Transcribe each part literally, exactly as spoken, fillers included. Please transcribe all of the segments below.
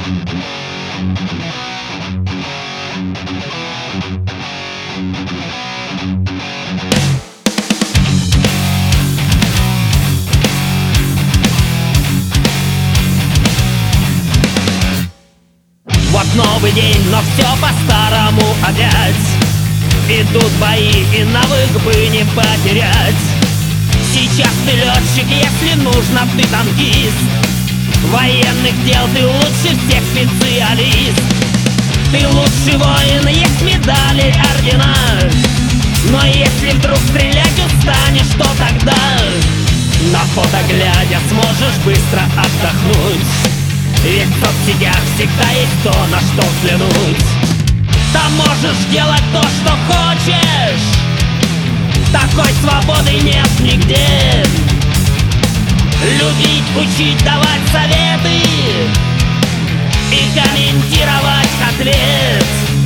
Вот новый день, но все по-старому опять. Идут бои, и навык бы не потерять. Сейчас ты летчик, если нужно, ты танкист. Военных дел ты лучше всех специалист. Ты лучший воин, есть медали, ордена. Но если вдруг стрелять устанешь, что тогда? На фото глядя сможешь быстро отдохнуть. Ведь в соцсетях всегда есть то, на что взглянуть. Там можешь делать то, что хочешь. Такой свободы нет нигде. Любить, учить, давать советы и комментировать ответ.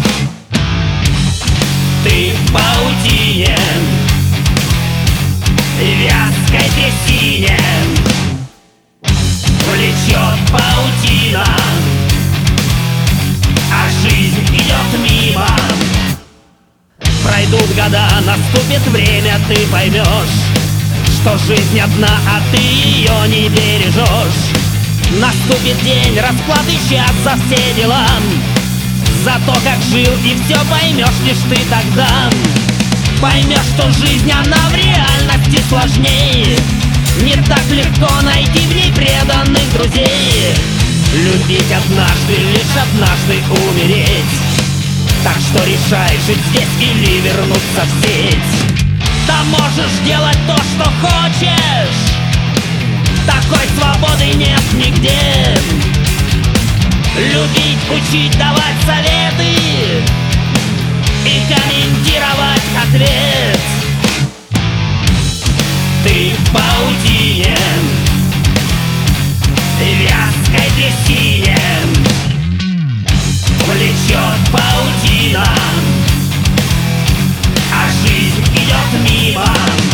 Ты в паутине, вязкой трясине. Влечет паутина, а жизнь идет мимо. Пройдут года, наступит время, ты поймешь, что жизнь одна, а ты ее не бережешь. Наступит день расплаты, час за все дела, за то, как жил, и все поймешь лишь ты тогда. Поймешь, что жизнь, она в реальности сложнее. Не так легко найти в ней преданных друзей. Любить однажды, лишь однажды умереть. Так что решай, жить здесь или вернуться в сеть. Там можешь делать то, что хочешь. Такой свободы нет нигде. Любить, учить, давать советы и комментировать ответ. Ты в паутине, вязкой трясине. Влечет паутина, а жизнь идет мимо.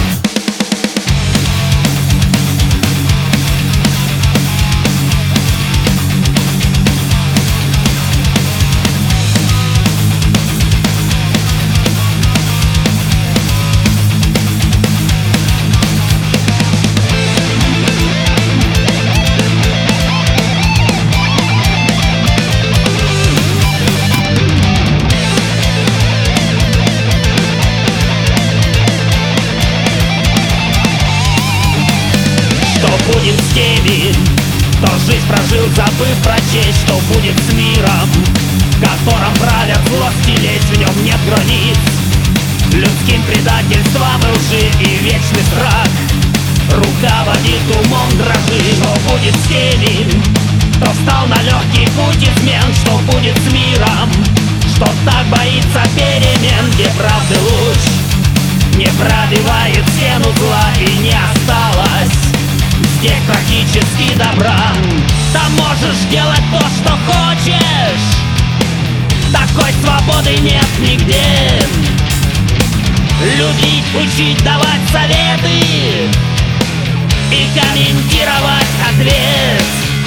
Будет с теми, кто жизнь прожил, забыв про честь. Что будет с миром, в котором правят злость, и лечь в нем нет границ. Людским предательством и лжи и вечный страх руководит умом дрожи. Что будет с теми, кто встал на легкий путь измен? Что будет с миром, что так боится перемен? Где правды луч не пробивает стену зла, и не осталось здесь практически добра. Там можешь делать то, что хочешь. Такой свободы нет нигде. Любить, учить, давать советы и комментировать ответ.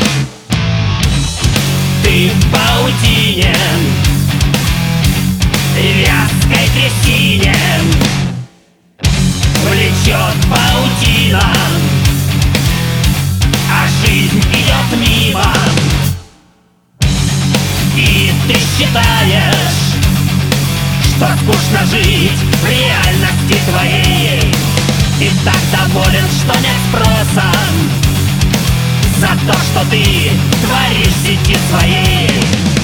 Ты в паутине, вязкой трясине. Влечет паутина, а жизнь идет мимо. И ты считаешь, что скучно жить в реальности твоей, и так доволен, что нет спроса за то, что ты творишь в сети своей.